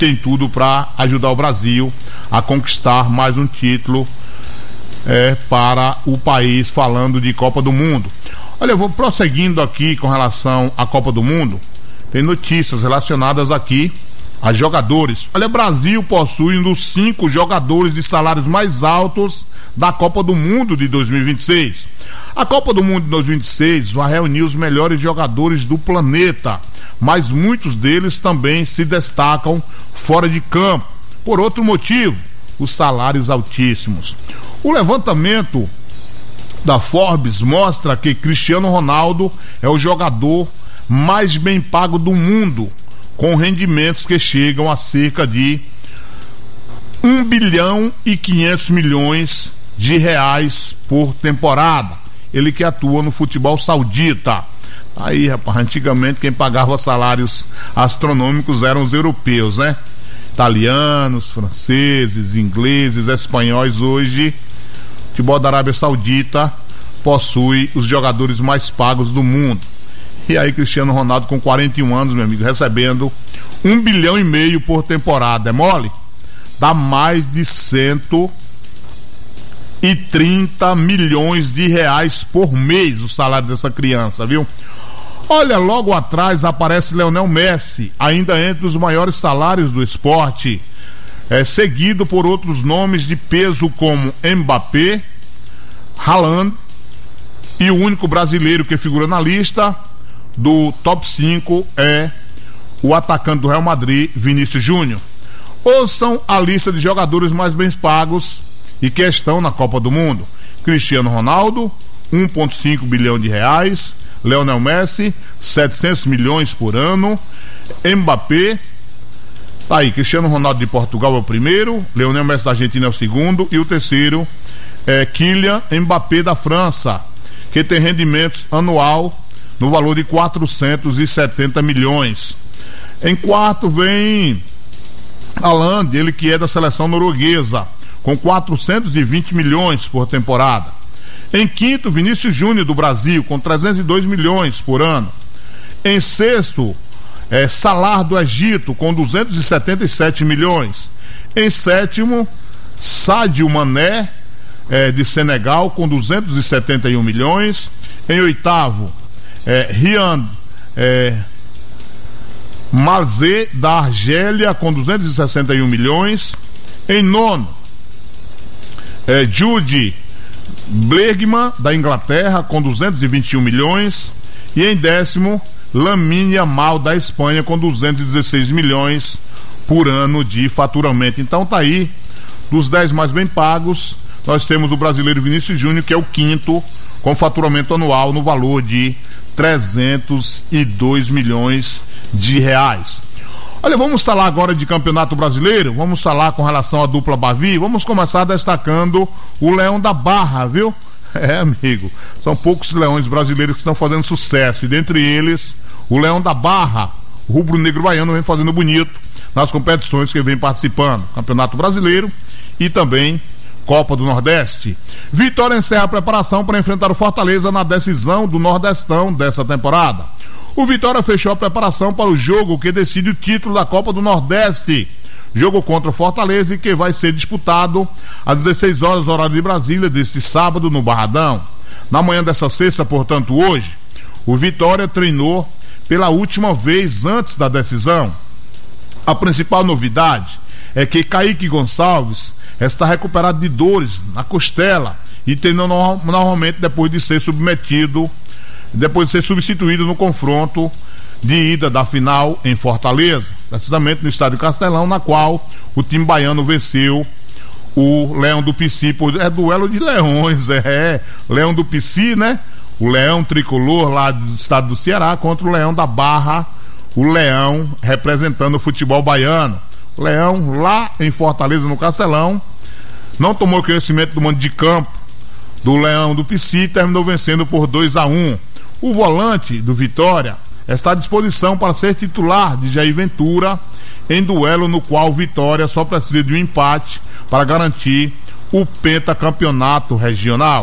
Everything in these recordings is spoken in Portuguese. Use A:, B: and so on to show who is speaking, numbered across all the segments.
A: tem tudo para ajudar o Brasil a conquistar mais um título para o país, falando de Copa do Mundo. Olha, eu vou prosseguindo aqui com relação à Copa do Mundo. Tem notícias relacionadas aqui a jogadores. Olha, Brasil possui um dos 5 jogadores de salários mais altos da Copa do Mundo de 2026. A Copa do Mundo de 2026 vai reunir os melhores jogadores do planeta, mas muitos deles também se destacam fora de campo. Por outro motivo, os salários altíssimos. O levantamento da Forbes mostra que Cristiano Ronaldo é o jogador mais bem pago do mundo, com rendimentos que chegam a cerca de 1 bilhão e 500 milhões de reais por temporada. Ele que atua no futebol saudita. Aí, rapaz, antigamente quem pagava salários astronômicos eram os europeus, né? Italianos, franceses, ingleses, espanhóis. Hoje, o futebol da Arábia Saudita possui os jogadores mais pagos do mundo. E aí Cristiano Ronaldo, com 41 anos, meu amigo, recebendo 1 bilhão e meio por temporada. É mole? Dá mais de 130 milhões de reais por mês o salário dessa criança, viu? Olha, logo atrás aparece Lionel Messi, ainda entre os maiores salários do esporte, seguido por outros nomes de peso como Mbappé, Haaland, e o único brasileiro que figura na lista do top 5 é o atacante do Real Madrid, Vinícius Júnior. Ouçam a lista de jogadores mais bem pagos e que estão na Copa do Mundo: Cristiano Ronaldo, 1,5 bilhão de reais; Lionel Messi, 700 milhões por ano; Mbappé, tá aí, Cristiano Ronaldo de Portugal é o primeiro, Lionel Messi da Argentina é o segundo, e o terceiro é Kylian Mbappé da França, que tem rendimentos anual no valor de 470 milhões. Em quarto vem Haaland, ele que é da seleção norueguesa, com 420 milhões por temporada. Em quinto, Vinícius Júnior do Brasil, com 302 milhões por ano. Em sexto, Salah do Egito, com 277 milhões. Em sétimo, Sadio Mané, de Senegal, com 271 milhões. Em oitavo, Riyad Mahrez da Argélia, com 261 milhões. Em nono, Jude Bellingham da Inglaterra, com 221 milhões. E em décimo, Lamine Yamal da Espanha, com 216 milhões por ano de faturamento. Então tá aí, dos 10 mais bem pagos, nós temos o brasileiro Vinícius Júnior, que é o quinto, com faturamento anual no valor de 302 milhões de reais. Olha, vamos falar agora de Campeonato Brasileiro, vamos falar com relação à dupla Bavi. Vamos começar destacando o Leão da Barra, viu? Amigo, são poucos leões brasileiros que estão fazendo sucesso, e dentre eles, o Leão da Barra, o rubro-negro baiano, vem fazendo bonito nas competições que vem participando, Campeonato Brasileiro e também Copa do Nordeste. Vitória encerra a preparação para enfrentar o Fortaleza na decisão do Nordestão dessa temporada. O Vitória fechou a preparação para o jogo que decide o título da Copa do Nordeste. Jogo contra o Fortaleza, que vai ser disputado às 16 horas, horário de Brasília, deste sábado, no Barradão. Na manhã dessa sexta, portanto, hoje, o Vitória treinou pela última vez antes da decisão. A principal novidade é que Kaique Gonçalves está recuperado de dores na costela e treinou normalmente depois de ser substituído no confronto de ida da final em Fortaleza, precisamente no Estádio Castelão, na qual o time baiano venceu o Leão do Pici. É duelo de leões, Leão do Pici, né? O Leão tricolor lá do estado do Ceará contra o Leão da Barra, o Leão representando o futebol baiano. O Leão lá em Fortaleza, no Castelão, não tomou conhecimento do mando de campo do Leão do Pici e terminou vencendo por 2-1. O volante do Vitória está à disposição para ser titular de Jair Ventura em duelo no qual o Vitória só precisa de um empate para garantir o pentacampeonato regional.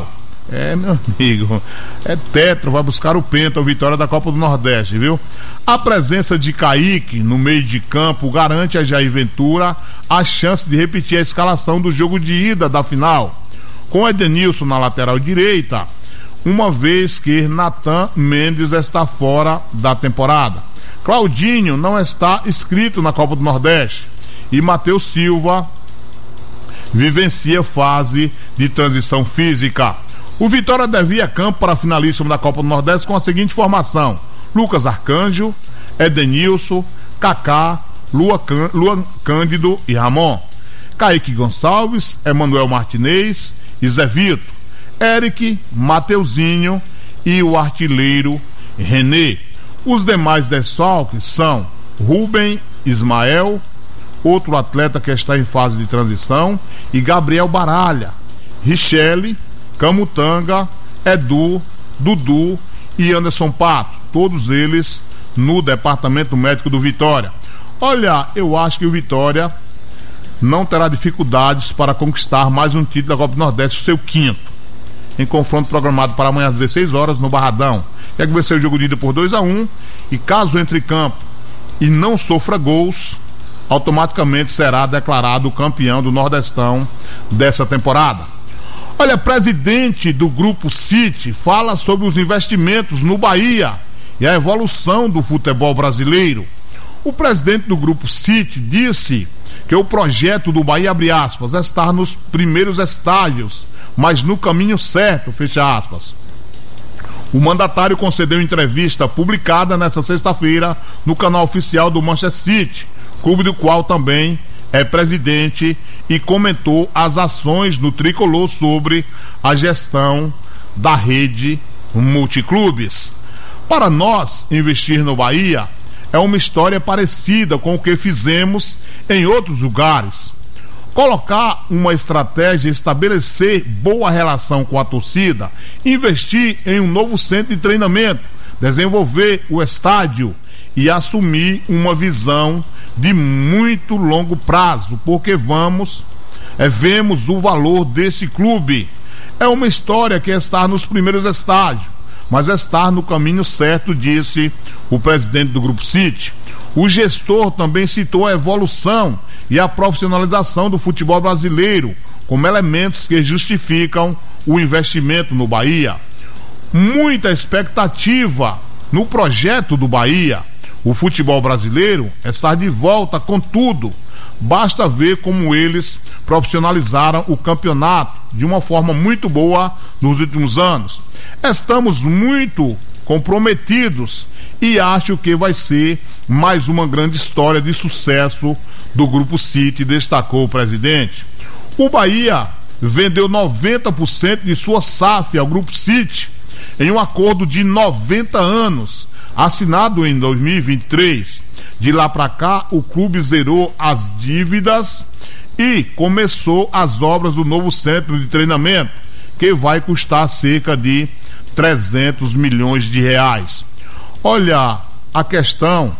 A: Meu amigo, é tetra, vai buscar o penta, a vitória da Copa do Nordeste, viu? A presença de Kaique no meio de campo garante a Jair Ventura a chance de repetir a escalação do jogo de ida da final, com Edenilson na lateral direita, uma vez que Natan Mendes está fora da temporada. Claudinho não está inscrito na Copa do Nordeste e Matheus Silva vivencia fase de transição física. O Vitória deve ir a campo para a finalíssima da Copa do Nordeste com a seguinte formação: Lucas Arcanjo, Edenilson, Kaká, Luan Cândido e Ramon, Kaique Gonçalves, Emanuel Martinez e Zé Vito, Eric, Mateuzinho e o artilheiro René. Os demais desfalques são Rubem Ismael, outro atleta que está em fase de transição, e Gabriel Baralha, Richelle, Camutanga, Edu, Dudu e Anderson Pato, todos eles no departamento médico do Vitória. Olha, eu acho que o Vitória não terá dificuldades para conquistar mais um título da Copa do Nordeste, o seu quinto, em confronto programado para amanhã às 16 horas no Barradão. É que vai ser o jogo de ida por 2-1, e caso entre em campo e não sofra gols, automaticamente será declarado campeão do Nordestão dessa temporada. Olha, presidente do Grupo City fala sobre os investimentos no Bahia e a evolução do futebol brasileiro. O presidente do Grupo City disse que o projeto do Bahia, abre aspas, está nos primeiros estágios, mas no caminho certo, fecha aspas. O mandatário concedeu entrevista publicada nesta sexta-feira no canal oficial do Manchester City, clube do qual também é presidente, e comentou as ações do tricolor sobre a gestão da rede multiclubes. Para nós, investir no Bahia é uma história parecida com o que fizemos em outros lugares. Colocar uma estratégia, estabelecer boa relação com a torcida, investir em um novo centro de treinamento, desenvolver o estádio e assumir uma visão de muito longo prazo, porque vemos o valor desse clube. É uma história que está nos primeiros estágios, mas está no caminho certo, disse o presidente do Grupo City. O gestor também citou a evolução e a profissionalização do futebol brasileiro como elementos que justificam o investimento no Bahia. Muita expectativa no projeto do Bahia. O futebol brasileiro está de volta com tudo. Basta ver como eles profissionalizaram o campeonato de uma forma muito boa nos últimos anos. Estamos muito comprometidos e acho que vai ser mais uma grande história de sucesso do Grupo City, destacou o presidente. O Bahia vendeu 90% de sua SAF ao Grupo City em um acordo de 90 anos, assinado em 2023. De lá para cá, o clube zerou as dívidas e começou as obras do novo centro de treinamento, que vai custar cerca de 300 milhões de reais. Olha, a questão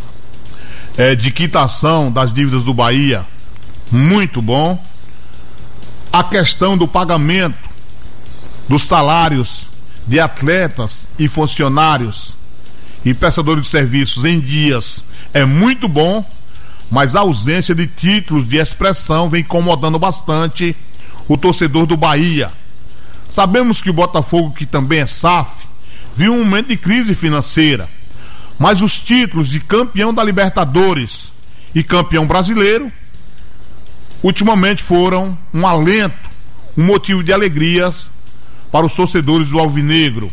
A: de quitação das dívidas do Bahia, muito bom. A questão do pagamento dos salários de atletas e funcionários e prestadores de serviços em dias é muito bom, mas a ausência de títulos de expressão vem incomodando bastante o torcedor do Bahia. Sabemos que o Botafogo, que também é SAF, viu um momento de crise financeira, mas os títulos de campeão da Libertadores e campeão brasileiro ultimamente foram um alento, um motivo de alegrias para os torcedores do Alvinegro.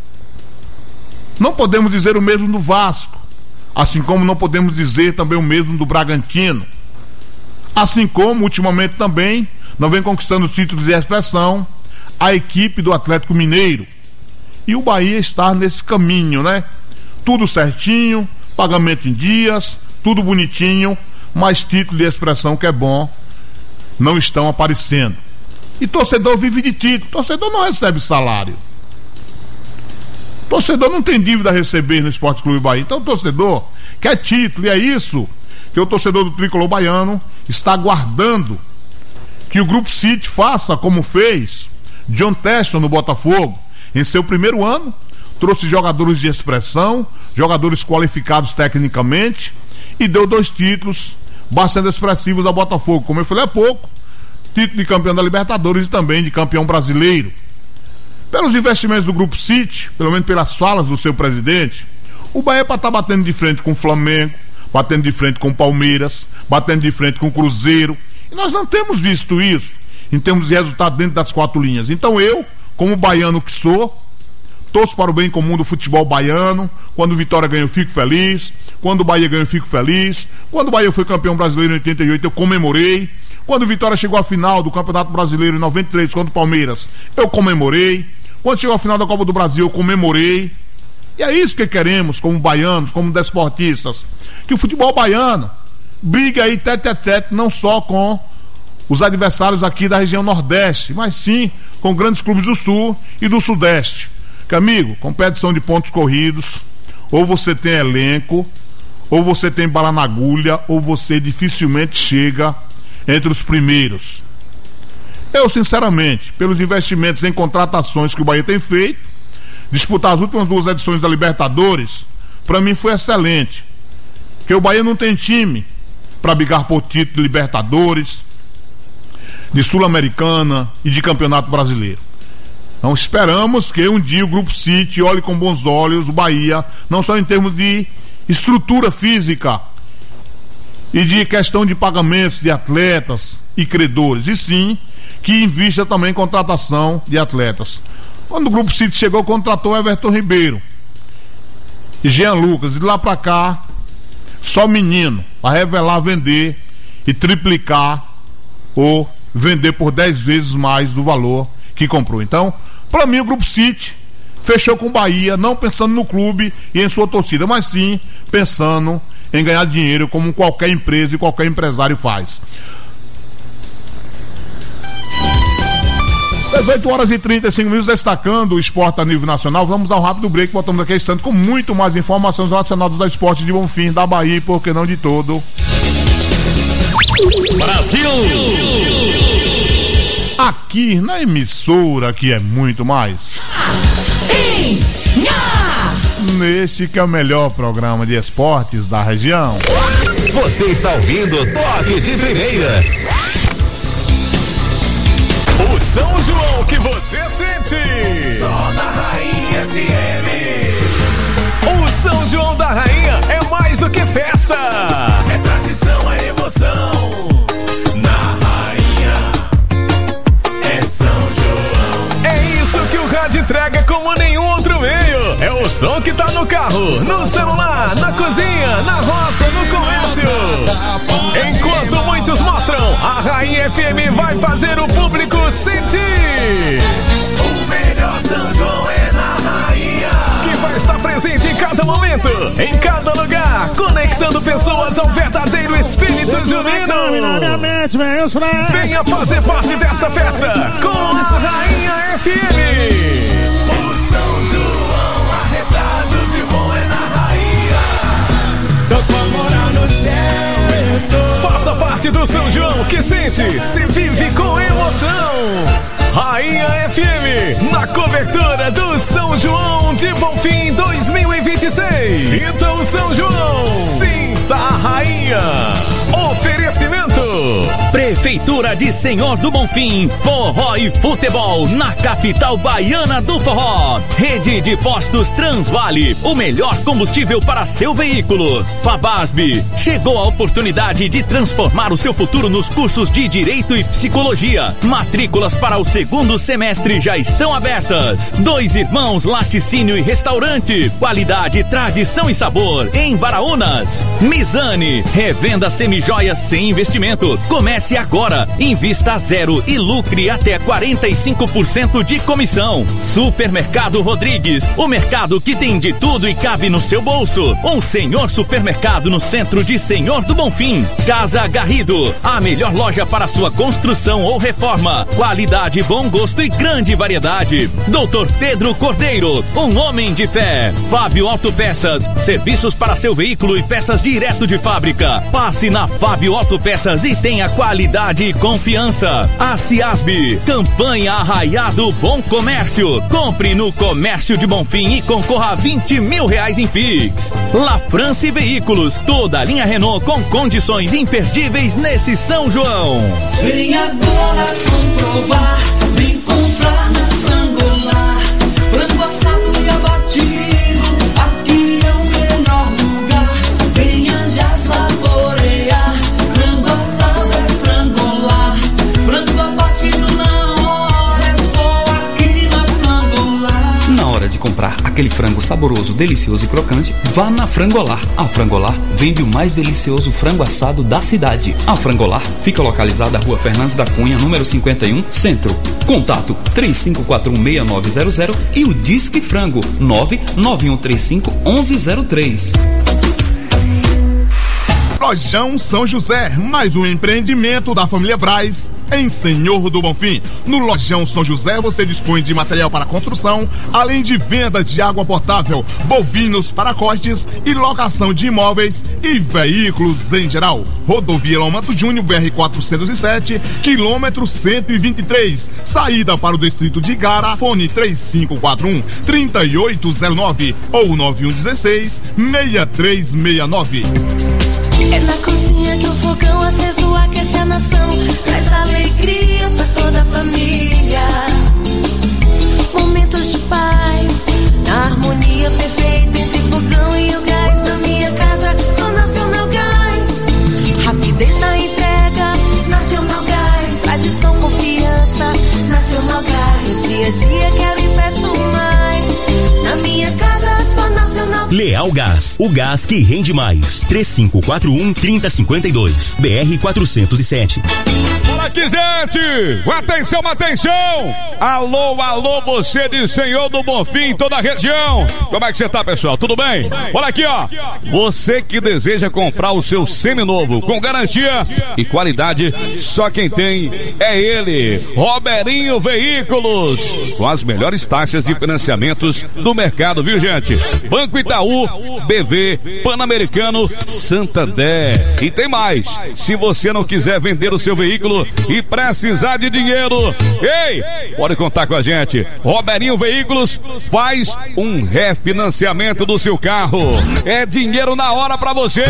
A: Não podemos dizer o mesmo do Vasco, assim como não podemos dizer também o mesmo do Bragantino. Assim como, ultimamente também, não vem conquistando títulos de expressão a equipe do Atlético Mineiro. E o Bahia está nesse caminho, né? Tudo certinho, pagamento em dias, tudo bonitinho, mas título de expressão, que é bom, não estão aparecendo. E torcedor vive de título, torcedor não recebe salário. Torcedor não tem dívida a receber no Esporte Clube Bahia. Então o torcedor quer título, e é isso que o torcedor do tricolor baiano está aguardando que o Grupo City faça como fez John Teston no Botafogo, em seu primeiro ano, trouxe jogadores de expressão, jogadores qualificados tecnicamente e deu 2 títulos bastante expressivos ao Botafogo, como eu falei há pouco, título de campeão da Libertadores e também de campeão brasileiro. Pelos investimentos do Grupo City, pelo menos pelas falas do seu presidente, o Bahia para estar batendo de frente com o Flamengo, batendo de frente com o Palmeiras, batendo de frente com o Cruzeiro, e nós não temos visto isso em termos de resultado dentro das 4 linhas. Então eu, como baiano que sou, torço para o bem comum do futebol baiano. Quando o Vitória ganha eu fico feliz, quando o Bahia ganha eu fico feliz, quando o Bahia foi campeão brasileiro em 88 eu comemorei, quando o Vitória chegou à final do Campeonato Brasileiro em 93 contra o Palmeiras eu comemorei, quando chegou à final da Copa do Brasil eu comemorei. E é isso que queremos como baianos, como desportistas, que o futebol baiano brigue aí tete a tete, não só com os adversários aqui da região Nordeste, mas sim com grandes clubes do Sul e do Sudeste. Que, amigo, competição de pontos corridos, ou você tem elenco, ou você tem bala na agulha, ou você dificilmente chega entre os primeiros. Eu, sinceramente, pelos investimentos em contratações que o Bahia tem feito, disputar as últimas 2 edições da Libertadores, para mim foi excelente. Porque o Bahia não tem time para brigar por título de Libertadores, de Sul-Americana e de Campeonato Brasileiro. Então esperamos que um dia o Grupo City olhe com bons olhos o Bahia, não só em termos de estrutura física e de questão de pagamentos de atletas e credores, e sim que invista também em contratação de atletas. Quando o Grupo City chegou, contratou Everton Ribeiro e Jean Lucas, e de lá pra cá só menino para revelar, vender e triplicar ou vender por 10 vezes mais do valor que comprou. Então, para mim, o Grupo City fechou com o Bahia, não pensando no clube e em sua torcida, mas sim pensando em ganhar dinheiro, como qualquer empresa e qualquer empresário faz. 18h35, destacando o esporte a nível nacional. Vamos ao rápido break, voltamos aqui a instante com muito mais informações relacionadas ao esporte de Bonfim, da Bahia e por que não de todo
B: Brasil!
A: Aqui na emissora que é muito mais. Neste que é o melhor programa de esportes da região.
B: Você está ouvindo Toque de Primeira. O São João que você sente. Só na Rainha FM. O São João da Rainha é mais do que festa. É tradição, é emoção. Na Rainha é São João. É isso que o rádio entrega como nenhum outro meio. É o som que tá no carro, no celular, na cozinha, na roça, no comércio. Enquanto muitos mostram, a Rainha FM vai fazer o público sentir. O melhor São João é na Rainha, que vai estar presente em cada momento, em cada lugar, conectando pessoas ao verdadeiro espírito junino. Venha fazer parte desta festa com a Rainha FM. O São João arretado de bom é na Rainha. Tô com moral no céu. Faça parte do São João que sente, se vive com emoção. Rainha FM, na cobertura do São João de Bonfim 2026. Sinta o São João, sinta a Rainha. Oferecimento: Prefeitura de Senhor do Bonfim, forró e futebol na capital baiana do forró. Rede de postos Transvale, o melhor combustível para seu veículo. Fabasb, chegou a oportunidade de transformar o seu futuro nos cursos de Direito e Psicologia. Matrículas para o segundo semestre já estão abertas. Dois Irmãos Laticínio e Restaurante, qualidade, tradição e sabor em Baraúnas. Mizane, revenda semijoias sem investimento. Comece agora, invista a zero e lucre até 45% de comissão. Supermercado Rodrigues, o mercado que tem de tudo e cabe no seu bolso. Um Senhor Supermercado no centro de Senhor do Bonfim. Casa Garrido, a melhor loja para sua construção ou reforma. Qualidade, bom gosto e grande variedade. Doutor Pedro Cordeiro, um homem de fé. Fábio Autopeças, serviços para seu veículo e peças direto de fábrica. Passe na Fábio Autopeças e tenha qualidade
C: qualidade e confiança. A Ciasb, campanha Arraiá do Bom Comércio. Compre no Comércio de Bonfim e concorra a R$20 mil em Pix. La France Veículos, toda a linha Renault com condições imperdíveis nesse São João.
D: Vem agora comprovar, vem comprar na Frangolar. Frango assado e abatido, aqui é o melhor lugar. Venha já saborear, frango assado é Frangolar. Frango abatido na hora, é só aqui na Frangolar.
E: Na hora de comprar aquele frango saboroso, delicioso e crocante, vá na Frangolar. A Frangolar vende o mais delicioso frango assado da cidade. A Frangolar fica localizada na Rua Fernandes da Cunha, número 51, Centro. Contato 35416900 e o Disque Frango 991351103.
A: Lojão São José, mais um empreendimento da família Braz, em Senhor do Bonfim. No Lojão São José você dispõe de material para construção, além de venda de água potável, bovinos para cortes e locação de imóveis e veículos em geral. Rodovia Lomanto Júnior, BR-407, quilômetro 123, saída para o distrito de Igara. Fone 3541-3809 ou 9116-6369.
F: É na cozinha que o fogão aceso aquece a nação, traz alegria pra toda a família. Momentos de paz, na harmonia perfeita entre fogão e o gás. Na minha casa só Nacional Gás, rapidez na entrega, Nacional Gás. Tradição, confiança, Nacional Gás. No dia a dia quero e peço mais, na minha casa só Nacional Gás.
C: Leal Gás, o gás que rende mais. 3541-3052, BR-407.
G: Fala aqui, gente! Atenção, atenção! Alô, alô, você de Senhor do Bonfim, toda a região. Como é que você tá, pessoal? Tudo bem? Olha aqui, ó. Você que deseja comprar o seu seminovo com garantia e qualidade, só quem tem é ele, Roberinho Veículos, com as melhores taxas de financiamentos do mercado, viu, gente? Banco Itaú, BV, Pan-Americano, Santander. E tem mais, se você não quiser vender o seu veículo e precisar de dinheiro, ei, pode contar com a gente. Roberinho Veículos faz um refinanciamento do seu carro. É dinheiro na hora pra você.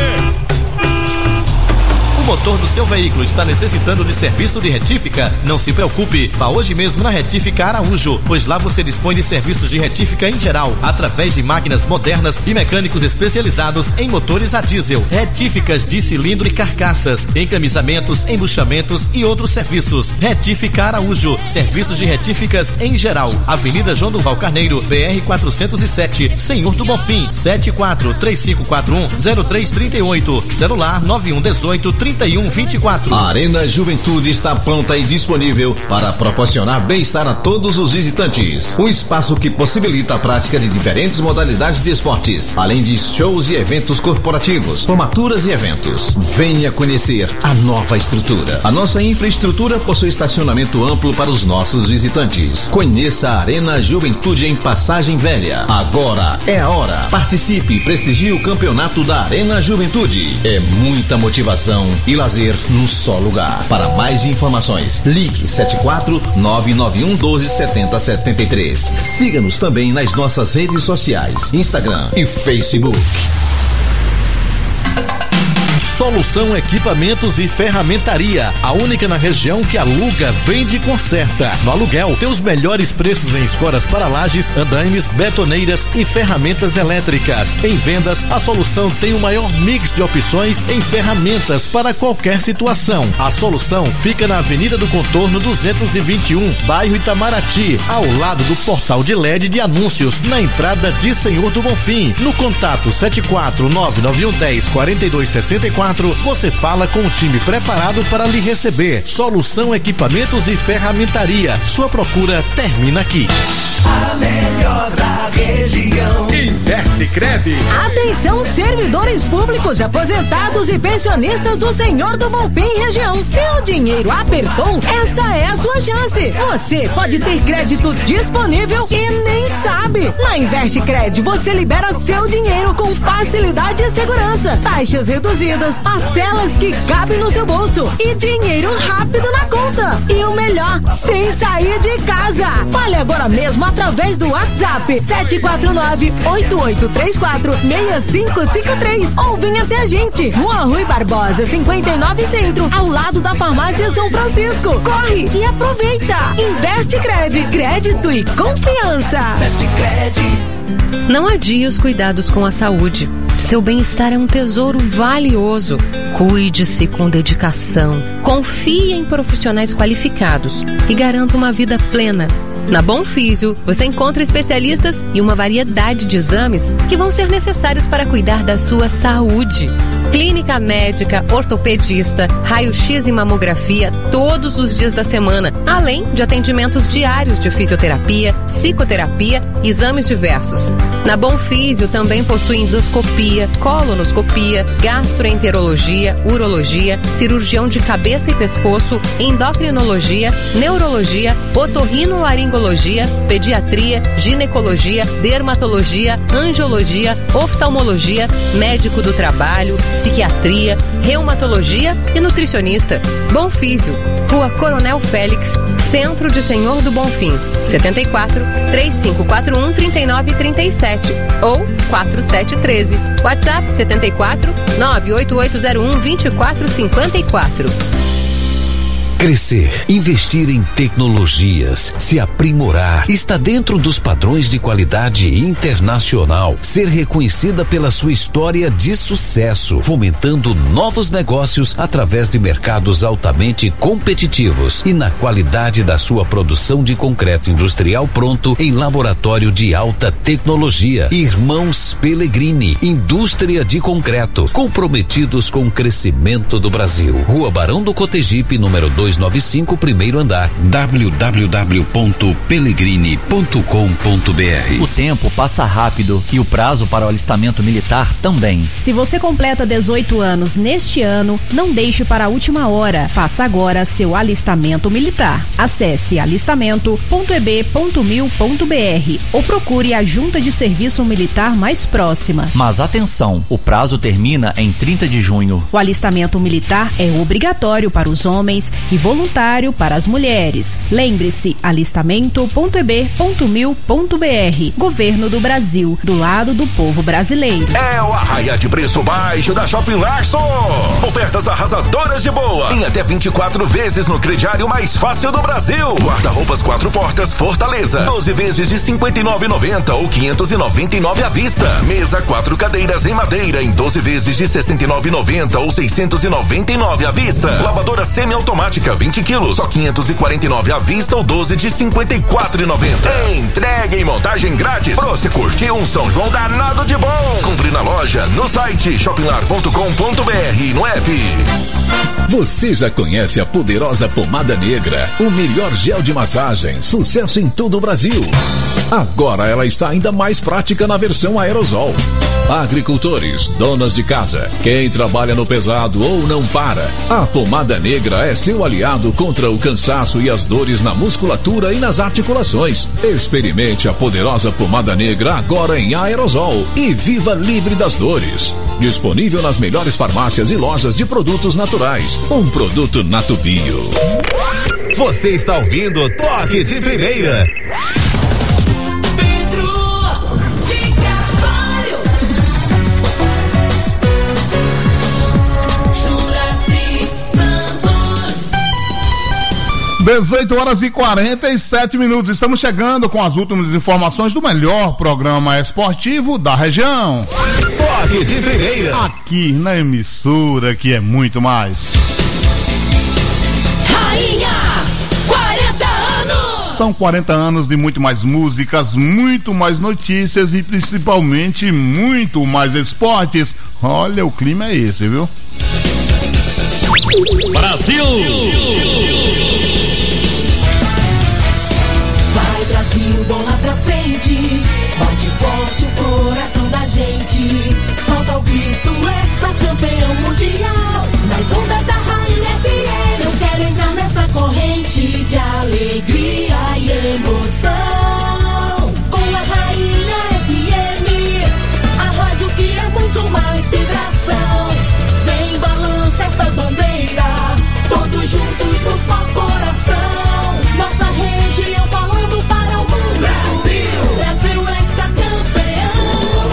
H: O motor do seu veículo está necessitando de serviço de retífica? Não se preocupe, vá hoje mesmo na Retífica Araújo, pois lá você dispõe de serviços de retífica em geral, através de máquinas modernas e mecânicos especializados em motores a diesel, retíficas de cilindro e carcaças, encamisamentos, embuchamentos e outros serviços. Retífica Araújo, serviços de retíficas em geral. Avenida João Duval Carneiro, BR-407, Senhor do Bonfim, 74-3541-0338, celular 9118-3124.
B: A Arena Juventude está pronta e disponível para proporcionar bem-estar a todos os visitantes. Um espaço que possibilita a prática de diferentes modalidades de esportes, além de shows e eventos corporativos, formaturas e eventos. Venha conhecer a nova estrutura. A nossa infraestrutura possui estacionamento amplo para os nossos visitantes. Conheça a Arena Juventude em Passagem Velha. Agora é a hora. Participe e prestigie o campeonato da Arena Juventude. É muita motivação e lazer num só lugar. Para mais informações, ligue 74-991-12-7073. Siga-nos também nas nossas redes sociais, Instagram e Facebook.
I: Solução Equipamentos e Ferramentaria, a única na região que aluga, vende e conserta. No aluguel, tem os melhores preços em escoras para lajes, andaimes, betoneiras e ferramentas elétricas. Em vendas, a Solução tem o maior mix de opções em ferramentas para qualquer situação. A Solução fica na Avenida do Contorno 221, bairro Itamaraty, ao lado do portal de LED de anúncios, na entrada de Senhor do Bonfim. No contato 74991104264, você fala com o time preparado para lhe receber. Solução Equipamentos e Ferramentaria. Sua procura termina aqui.
D: A melhor da região.
G: Investe Cred.
J: Atenção, servidores públicos, aposentados e pensionistas do Senhor do Bonfim região. Se o O dinheiro apertou? Essa é a sua chance. Você pode ter crédito disponível e nem sabe. Na Investcred você libera seu dinheiro com facilidade e segurança. Taxas reduzidas, parcelas que cabem no seu bolso e dinheiro rápido na conta. E o melhor, sem sair de casa. Fale agora mesmo através do WhatsApp 749-8834-6553 ou venha até a gente. Rua Rui Barbosa, 59 Centro, ao lado da Farmácia São Francisco. Corre e aproveita. Investcred, crédito e confiança.
K: Não adie os cuidados com a saúde. Seu bem-estar é um tesouro valioso. Cuide-se com dedicação. Confie em profissionais qualificados e garanta uma vida plena. Na Bom Físio, você encontra especialistas e uma variedade de exames que vão ser necessários para cuidar da sua saúde. Clínica médica, ortopedista, raio-x e mamografia todos os dias da semana, além de atendimentos diários de fisioterapia, psicoterapia e exames diversos. Na Bom Físio também possui endoscopia, colonoscopia, gastroenterologia, urologia, cirurgião de cabeça e pescoço, endocrinologia, neurologia, otorrinolaringologia, pediatria, ginecologia, dermatologia, angiologia, oftalmologia, médico do trabalho, psiquiatria, reumatologia e nutricionista. Bom Físio, Rua Coronel Félix, Centro de Senhor do Bonfim, 74 3541 3937 ou 4713. WhatsApp 74 98801 2454.
L: Crescer, investir em tecnologias, se aprimorar, está dentro dos padrões de qualidade internacional. Ser reconhecida pela sua história de sucesso, fomentando novos negócios através de mercados altamente competitivos e na qualidade da sua produção de concreto industrial pronto em laboratório de alta tecnologia. Irmãos Pellegrini, indústria de concreto, comprometidos com o crescimento do Brasil. Rua Barão do Cotegipe, número 295, primeiro andar. www.pellegrini.com.br.
M: O tempo passa rápido e o prazo para o alistamento militar também.
N: Se você completa 18 anos neste ano, não deixe para a última hora. Faça agora seu alistamento militar. Acesse alistamento.eb.mil.br ou procure a junta de serviço militar mais próxima.
M: Mas atenção, o prazo termina em 30 de junho.
N: O alistamento militar é obrigatório para os homens e voluntário para as mulheres. Lembre-se, alistamento.eb.mil.br. Governo do Brasil, do lado do povo brasileiro.
O: É o arraia de preço baixo da Shopping Larson. Ofertas arrasadoras de boa. Em até 24 vezes no crediário mais fácil do Brasil. Guarda-roupas 4 portas Fortaleza. 12 vezes de R$ 59,90 ou 599 à vista. Mesa 4 cadeiras em madeira em 12 vezes de R$ 69,90 ou 699 à vista. Lavadora semi-automática 20 quilos, só 549 à vista ou 12 de 54,90. Entrega e montagem grátis. Pra você curtir um São João danado de bom. Compre na loja, no site shopinlar.com.br e no app.
B: Você já conhece a poderosa pomada negra, o melhor gel de massagem, sucesso em todo o Brasil. Agora ela está ainda mais prática na versão aerosol. Agricultores, donas de casa, quem trabalha no pesado ou não para, a pomada negra é seu aliado contra o cansaço e as dores na musculatura e nas articulações. Experimente a poderosa pomada negra agora em aerosol e viva livre das dores. Disponível nas melhores farmácias e lojas de produtos naturais. Um produto Natubio.
P: Você está ouvindo Toque de Primeira.
D: Pedro de Carvalho, Juraci Santos.
A: 18 horas e 47 minutos. Estamos chegando com as últimas informações do melhor programa esportivo da região.
P: Toque de Primeira.
A: Aqui na emissora que é muito mais.
D: Rainha, 40 anos.
A: São 40 anos de muito mais músicas, muito mais notícias e principalmente muito mais esportes. Olha, o clima é esse, viu?
D: Brasil! Vai Brasil, bola pra frente. Bate forte o coração da gente. Solta o grito, campeão mundial. Nas ondas da Rainha FM eu quero só coração. Nossa região falando para o mundo. Brasil, Brasil hexacampeão.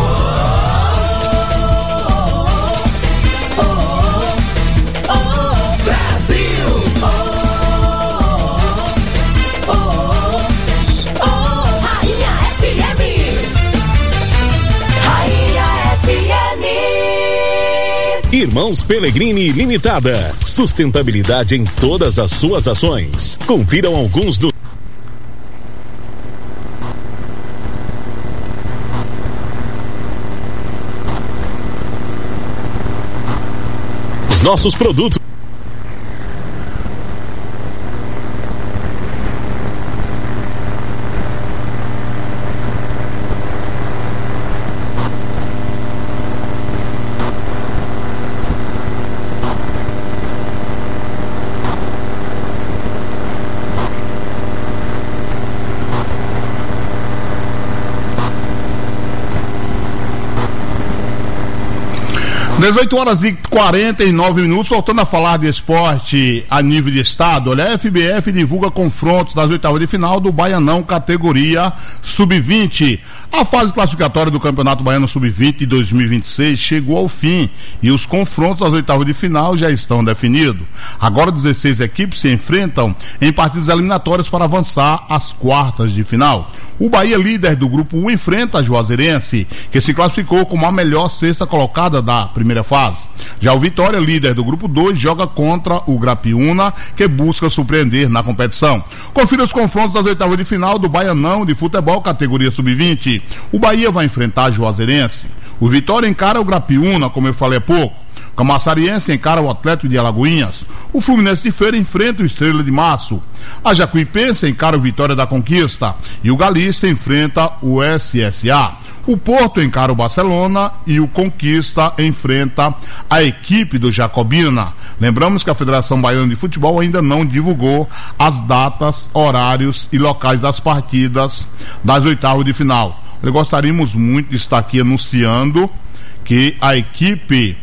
D: Brasil. Rainha FM. Rainha FM.
B: Irmãos Pellegrini Limitada. Sustentabilidade em todas as suas ações. Confiram alguns dos nossos produtos.
A: (18h49), voltando a falar de esporte a nível de estado. Olha, a FBF divulga confrontos das oitavas de final do Baianão categoria Sub-20. A fase classificatória do Campeonato Baiano Sub-20 de 2026 chegou ao fim e os confrontos das oitavas de final já estão definidos. Agora 16 equipes se enfrentam em partidas eliminatórias para avançar às quartas de final. O Bahia, líder do grupo 1, enfrenta a Juazeirense, que se classificou como a melhor sexta colocada da primeira fase. Já o Vitória, líder do grupo 2, joga contra o Grapiúna, que busca surpreender na competição. Confira os confrontos das oitavas de final do Baianão de futebol categoria Sub-20. O Bahia vai enfrentar a Juazeirense. O Vitória encara o Grapiúna, como eu falei há pouco. O Camaçariense encara o Atlético de Alagoinhas. O Fluminense de Feira enfrenta o Estrela de Março. A Jacuipense encara o Vitória da Conquista. E o Galista enfrenta o SSA. O Porto encara o Barcelona e o Conquista enfrenta a equipe do Jacobina. Lembramos que a Federação Baiana de Futebol ainda não divulgou as datas, horários e locais das partidas das oitavas de final. Gostaríamos muito de estar aqui anunciando que a equipe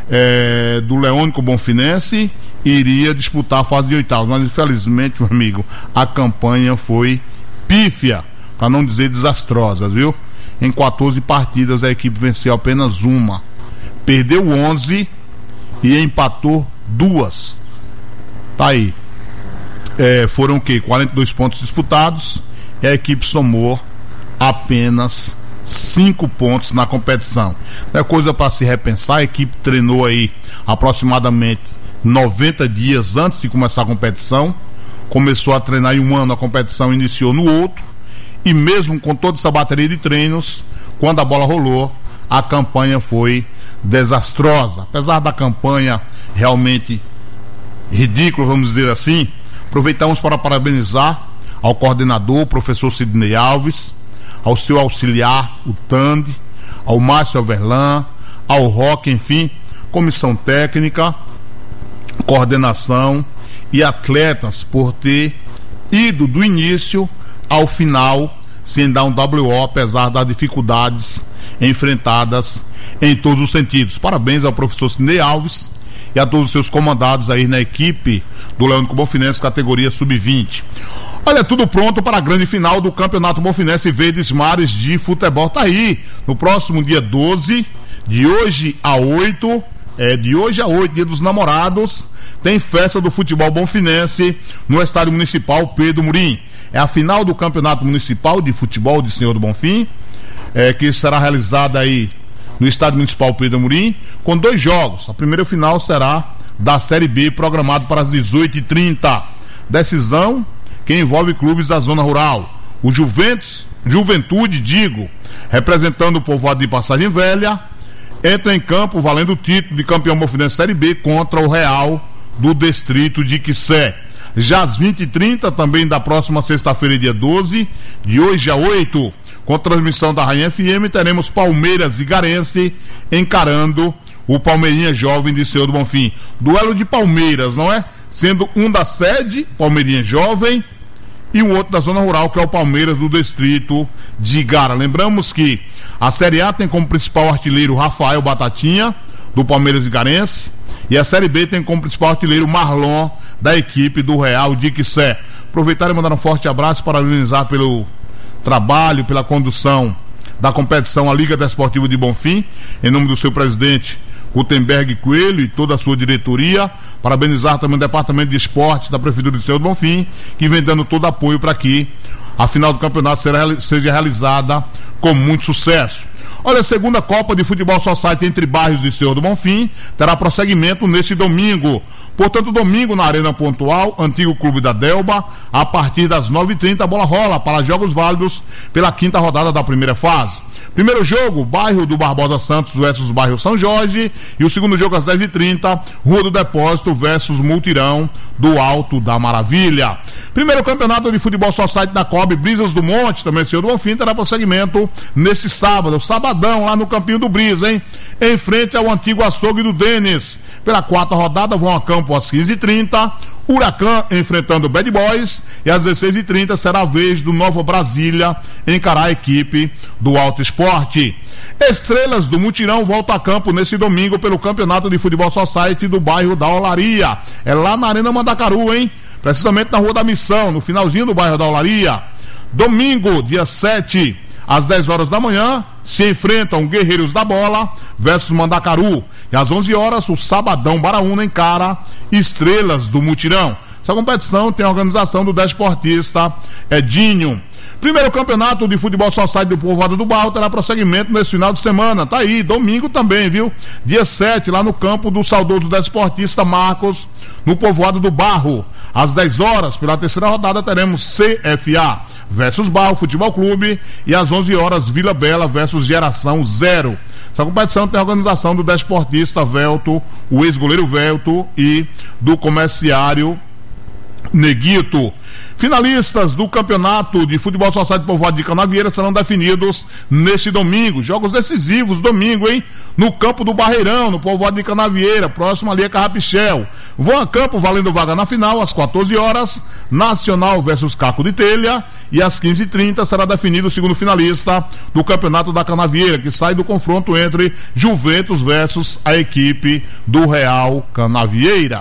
A: do Leônico Bonfinense iria disputar a fase de oitavas, mas infelizmente, meu amigo, a campanha foi pífia, para não dizer desastrosa, viu? Em 14 partidas a equipe venceu apenas uma, perdeu 11 e empatou 2. Tá aí. Foram o quê? 42 pontos disputados e a equipe somou apenas 5 pontos na competição. É coisa para se repensar. A equipe treinou aí aproximadamente 90 dias antes de começar a competição. Começou a treinar em um ano, a competição iniciou no outro. E mesmo com toda essa bateria de treinos, quando a bola rolou, a campanha foi desastrosa. Apesar da campanha realmente ridícula, vamos dizer assim, aproveitamos para parabenizar ao coordenador, o professor Sidney Alves, ao seu auxiliar, o Tande, ao Márcio Overlan, ao Roque, enfim, comissão técnica, coordenação e atletas por ter ido do início ao final sem dar um WO, apesar das dificuldades enfrentadas em todos os sentidos. Parabéns ao professor Sidney Alves e a todos os seus comandados aí na equipe do Leônico Bonfinense categoria Sub-20. Olha, tudo pronto para a grande final do Campeonato Bonfinense Verdes Mares de Futebol. Tá aí, no próximo dia 12, de hoje a 8, dia dos namorados, tem festa do futebol bonfinense no Estádio Municipal Pedro Murim. É a final do Campeonato Municipal de Futebol de Senhor do Bonfim, que será realizada aí no Estádio Municipal Pedro Murim, com 2 jogos. A primeira final será da Série B, programado para as 18h30. Decisão que envolve clubes da zona rural. O Juventude, representando o povoado de Passagem Velha, entra em campo valendo o título de campeão bonfinense Série B contra o Real do distrito de Quissé. Já às 20h30, também da próxima sexta-feira, dia 12, de hoje a 8, com transmissão da Rainha FM, teremos Palmeiras e Garense encarando o Palmeirinha Jovem de Senhor do Bonfim. Duelo de Palmeiras, não é? Sendo um da sede, Palmeirinha Jovem, e o outro da zona rural, que é o Palmeiras do distrito de Igara. Lembramos que a Série A tem como principal artilheiro Rafael Batatinha, do Palmeiras Igarense, E a Série B tem como principal artilheiro Marlon, da equipe do Real de Quissé. Aproveitar e mandar um forte abraço, parabenizar pelo trabalho, pela condução da competição a Liga Desportiva de Bonfim, em nome do seu presidente Gutenberg Coelho e toda a sua diretoria. Parabenizar também o Departamento de Esportes da Prefeitura de Senhor do Bonfim, que vem dando todo apoio para que a final do campeonato seja realizada com muito sucesso. Olha, a segunda Copa de Futebol Society entre bairros de Senhor do Bonfim terá prosseguimento neste domingo. Portanto, domingo na Arena Pontual, antigo Clube da Delba, a partir das 9h30, a bola rola para jogos válidos pela quinta rodada da primeira fase. Primeiro jogo, bairro do Barbosa Santos versus bairro São Jorge, e o segundo jogo às 10h30, Rua do Depósito versus Multirão do Alto da Maravilha. Primeiro campeonato de futebol society da COB Brisas do Monte, também Senhor do Bonfim, terá prosseguimento nesse sábado, sabadão, lá no Campinho do Brisa, hein? Em frente ao antigo açougue do Denis. Pela quarta rodada vão a campo às 15h30, Huracan enfrentando o Bad Boys, e às 16h30 será a vez do Nova Brasília encarar a equipe do Alto Esporte. Estrelas do Mutirão volta a campo nesse domingo pelo Campeonato de Futebol Society do bairro da Olaria. É lá na Arena Mandacaru, hein? Precisamente na Rua da Missão, no finalzinho do bairro da Olaria. Domingo, dia 7, às 10 horas da manhã, se enfrentam Guerreiros da Bola versus Mandacaru. E às 11 horas, o Sabadão Baraúna encara Estrelas do Mutirão. Essa competição tem a organização do desportista Edinho. Primeiro campeonato de futebol society do Povoado do Barro terá prosseguimento nesse final de semana. Tá aí, domingo também, viu? Dia 7, lá no campo do saudoso desportista Marcos, no Povoado do Barro. Às 10 horas, pela terceira rodada, teremos CFA versus Barro Futebol Clube, e às 11 horas, Vila Bela versus Geração Zero. Essa competição tem a organização do desportista Velto, o ex-goleiro Velto, e do comerciário Neguito. Finalistas do campeonato de futebol society Povoado de Canavieira serão definidos neste domingo. Jogos decisivos domingo, hein? No campo do Barreirão, no Povoado de Canavieira, próximo ali a Carrapichel. Vão a campo valendo vaga na final às 14 horas, Nacional versus Caco de Telha, e às 15h30 será definido o segundo finalista do campeonato da Canavieira, que sai do confronto entre Juventus versus a equipe do Real Canavieira.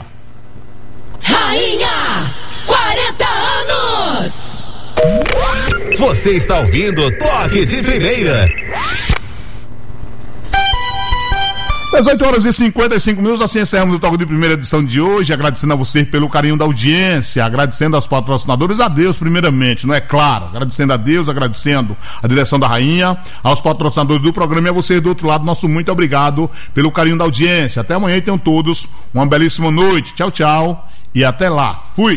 D: Rainha! 40 anos!
P: Você está ouvindo Toque de Primeira.
A: 18 horas e 55 minutos, assim encerramos o Toque de Primeira edição de hoje, agradecendo a você pelo carinho da audiência, agradecendo aos patrocinadores, a Deus primeiramente, não é claro, agradecendo a Deus, agradecendo a direção da Rainha, aos patrocinadores do programa e a vocês do outro lado, nosso muito obrigado pelo carinho da audiência. Até amanhã e tenham todos uma belíssima noite. Tchau, tchau e até lá. Fui!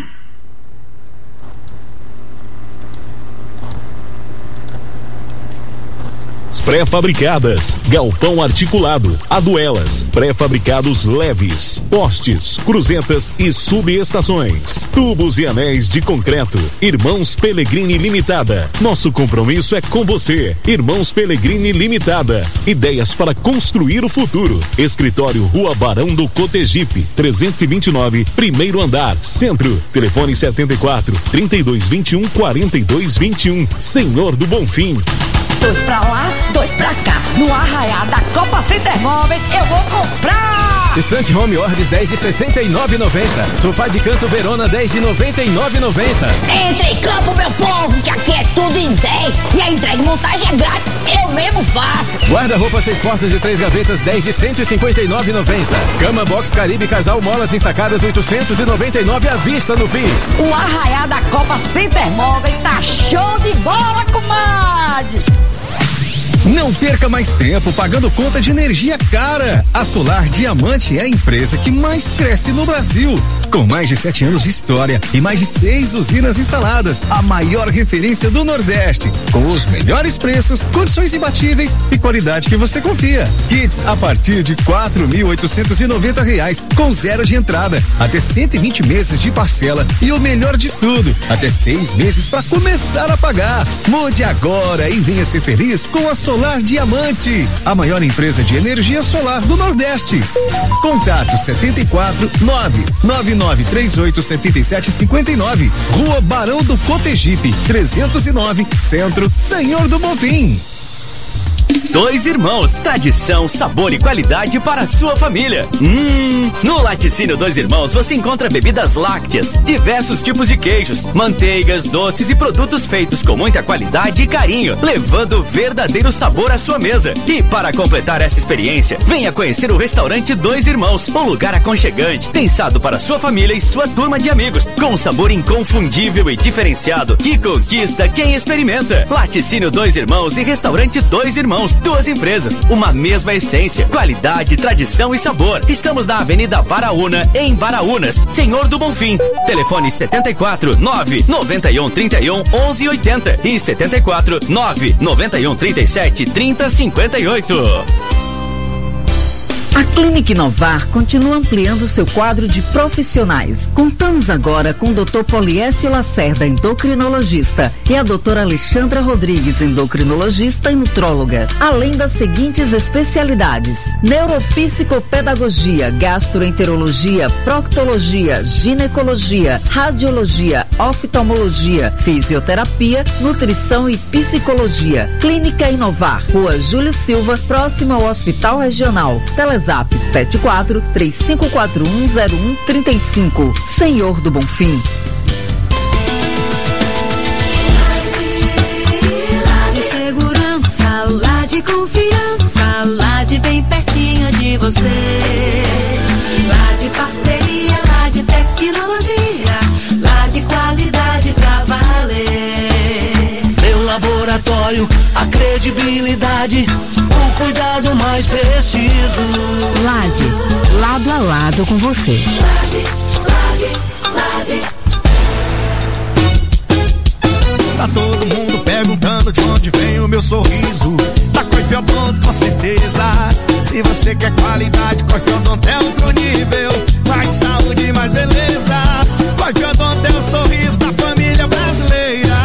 C: Pré-fabricadas, galpão articulado, aduelas, pré-fabricados leves, postes, cruzentas e subestações, tubos e anéis de concreto. Irmãos Pellegrini Limitada. Nosso compromisso é com você. Irmãos Pellegrini Limitada. Ideias para construir o futuro. Escritório Rua Barão do Cotegipe, 329, primeiro andar, Centro. Telefone 74-3221-4221. Senhor do Bonfim.
Q: 2 pra lá, 2 pra cá. No Arraiá da Copa Center Móveis, eu vou comprar!
R: Estante Home Orbis 10 de 69,90. Sofá de canto Verona 10 de 99,90.
Q: Entre em campo, meu povo, que aqui é tudo em 10. E a entrega e montagem é grátis, eu mesmo faço.
R: Guarda-roupa 6 portas e 3 gavetas 10 de 159,90. Cama Box Caribe Casal Molas ensacadas 899 à vista no Pix.
Q: O Arraiá da Copa Center Móveis tá show de bola, comadres!
S: Não perca mais tempo pagando conta de energia cara. A Solar Diamante é a empresa que mais cresce no Brasil. Com mais de 7 anos de história e mais de 6 usinas instaladas, a maior referência do Nordeste, com os melhores preços, condições imbatíveis e qualidade que você confia. Kits a partir de R$4.890, com 0 de entrada, até 120 meses de parcela e o melhor de tudo, até 6 meses para começar a pagar. Mude agora e venha ser feliz com a Solar Diamante, a maior empresa de energia solar do Nordeste. Contato 74-99938-7759. Rua Barão do Cotegipe, 309, Centro, Senhor do Bonfim.
T: Dois Irmãos, tradição, sabor e qualidade para a sua família. No Laticínio Dois Irmãos você encontra bebidas lácteas, diversos tipos de queijos, manteigas, doces e produtos feitos com muita qualidade e carinho, levando verdadeiro sabor à sua mesa. E para completar essa experiência, venha conhecer o restaurante Dois Irmãos, um lugar aconchegante, pensado para sua família e sua turma de amigos, com um sabor inconfundível e diferenciado que conquista quem experimenta. Laticínio Dois Irmãos e restaurante Dois Irmãos, duas empresas, uma mesma essência, qualidade, tradição e sabor. Estamos na Avenida Baraúna, em Baraúnas, Senhor do Bonfim. Telefone 74 991 31 11 80 e 74 991 37 30 58.
U: A Clínica Inovar continua ampliando seu quadro de profissionais. Contamos agora com o Dr. Poliécio Lacerda, endocrinologista, e a doutora Alexandra Rodrigues, endocrinologista e nutróloga, além das seguintes especialidades: neuropsicopedagogia, gastroenterologia, proctologia, ginecologia, radiologia, oftalmologia, fisioterapia, nutrição e psicologia. Clínica Inovar, Rua Júlio Silva, próximo ao Hospital Regional. Telezap 74-3541-0135. Senhor do Bonfim.
F: Lá de segurança, lá de confiança, lá de bem pertinho de você. Lá de parceria, lá de tecnologia, lá de qualidade pra valer.
V: Meu laboratório, a credibilidade, o cuidado mais preciso.
N: Lade, lado a lado com você.
F: Lade.
W: Tá todo mundo perguntando de onde vem o meu sorriso. Da Coife Odonto, com certeza. Se você quer qualidade, Coife Odonto é outro nível. Mais saúde, mais beleza. Coife Odonto é o sorriso da família brasileira.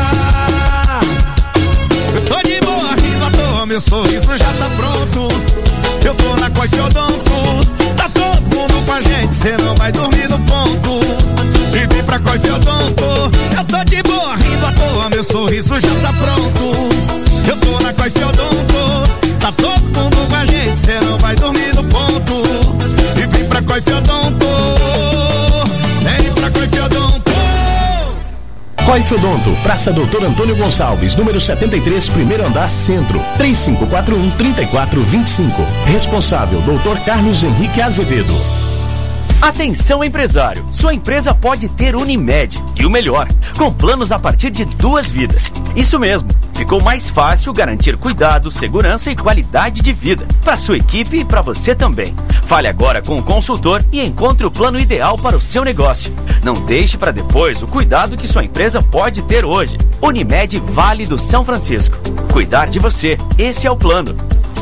W: Eu tô de boa, rindo à toa, meu sorriso já tá pronto. Eu tô na Coife Odonto. Tá todo mundo com a gente, cê não vai dormir no ponto. E vem pra Coife Odonto. Eu tô de boa, rindo à toa, meu sorriso já tá pronto. Eu tô na Coife Odonto. Tá todo mundo com a gente, cê não vai dormir no ponto. E vem pra Coife Odonto. Vem pra Coife Odonto.
R: Coife Odonto, Praça Doutor Antônio Gonçalves, número 73, primeiro andar, centro, 3541-3425. Responsável, Dr. Carlos Henrique Azevedo.
T: Atenção, empresário, sua empresa pode ter Unimed, e o melhor, com planos a partir de 2 vidas. Isso mesmo, ficou mais fácil garantir cuidado, segurança e qualidade de vida para sua equipe e para você também. Fale agora com o consultor e encontre o plano ideal para o seu negócio. Não deixe para depois o cuidado que sua empresa pode ter hoje. Unimed Vale do São Francisco. Cuidar de você, esse é o plano.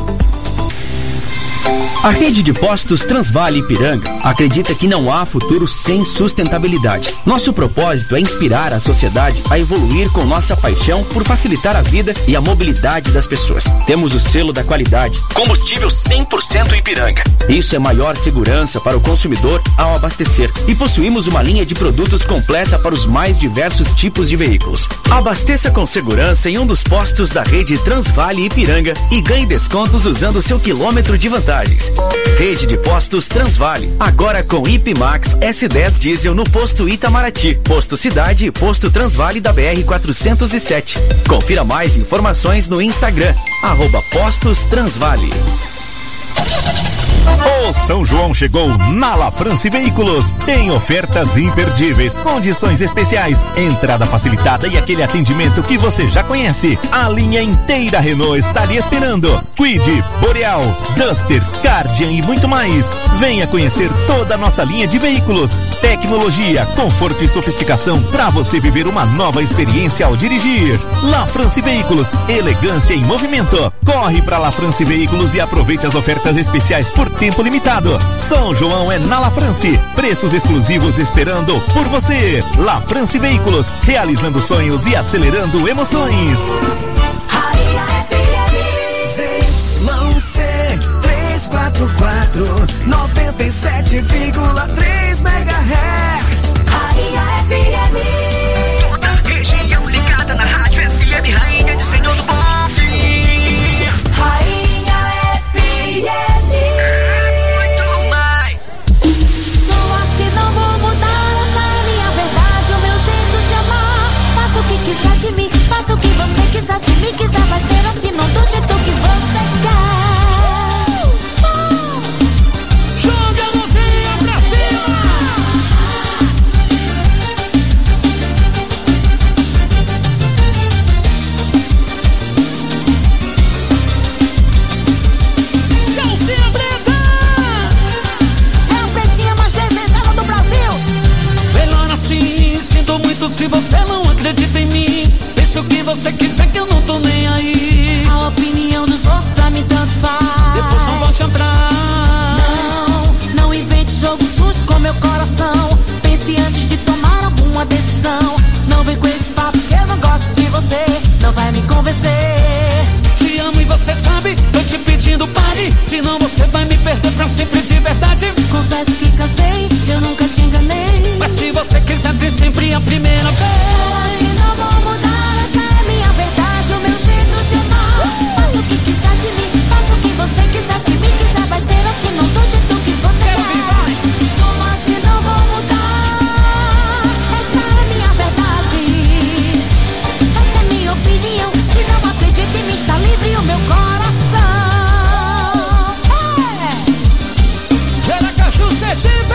T: A rede de postos Transvale Ipiranga acredita que não há futuro sem sustentabilidade. Nosso propósito é inspirar a sociedade a evoluir com nossa paixão por facilitar a vida e a mobilidade das pessoas. Temos o selo da qualidade, combustível 100% Ipiranga. Isso é maior segurança para o consumidor ao abastecer. E possuímos uma linha de produtos completa para os mais diversos tipos de veículos. Abasteça com segurança em um dos postos da rede Transvale Ipiranga e ganhe descontos usando seu quilômetro de vantagem. Rede de postos Transvale, agora com Ipimax S10 Diesel no posto Itamaraty, posto Cidade e posto Transvale da BR-407. Confira mais informações no Instagram, @PostosTransvale.
O: O São João chegou na La France Veículos. Tem ofertas imperdíveis, condições especiais, entrada facilitada e aquele atendimento que você já conhece. A linha inteira Renault está lhe esperando. Kwid, Boreal, Duster, Guardian e muito mais. Venha conhecer toda a nossa linha de veículos. Tecnologia, conforto e sofisticação para você viver uma nova experiência ao dirigir. La France Veículos, elegância em movimento. Corre para La France Veículos e aproveite as ofertas especiais por tempo limitado. São João é na La France. Preços exclusivos esperando por você. La France Veículos, realizando sonhos e acelerando emoções.
D: ZYC 344 97,3 MHz. Rainha FM. Toda a região ligada na rádio FM, rainha de Senhor do Bonfim. se você não acredita em mim, pense o que você quiser que eu não tô nem aí.
F: A opinião dos outros pra mim tanto faz.
D: Depois não volte atrás.
F: Não invente jogo sujo com meu coração. Pense antes de tomar alguma decisão. Não vem com esse papo que eu não gosto de você. Não vai me convencer.
D: Te amo e você sabe, tô te pedindo pare, senão você vai me perder pra sempre de verdade.
F: Confesso que cansei, eu nunca te enganei.
D: Mas se você quiser ter sempre a primeira vez.
F: Eu não vou mudar, essa é minha verdade, o meu jeito de amar. Faça o que quiser de mim, faça o que você quiser. Se me quiser vai ser assim, não do jeito que você quer. Sou mas que não vou mudar, essa é minha verdade. Essa é minha opinião, se não acredita em mim está livre o meu coração.
D: Aracaju, Sergipe.